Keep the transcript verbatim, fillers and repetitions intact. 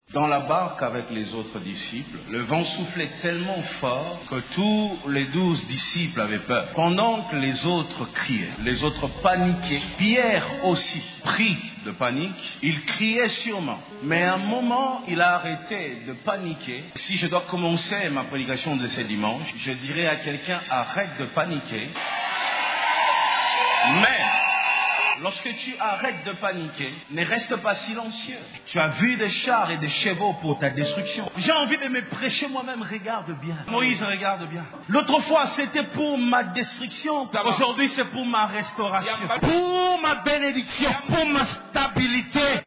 Dans la barque avec les autres disciples, le vent soufflait tellement fort que tous les douze disciples avaient peur. Pendant que les autres criaient, les autres paniquaient, Pierre aussi, pris de panique, il criait sûrement. Mais à un moment, il a arrêté de paniquer. Si je dois commencer ma prédication de ce dimanche, je dirais à quelqu'un, arrête de paniquer. Mais lorsque tu arrêtes de paniquer, ne reste pas silencieux. Tu as vu des chars et des chevaux pour ta destruction. J'ai envie de me prêcher moi-même, regarde bien. Moïse, regarde bien. L'autre fois, c'était pour ma destruction. Aujourd'hui, c'est pour ma restauration. Pour ma bénédiction, pour ma stabilité.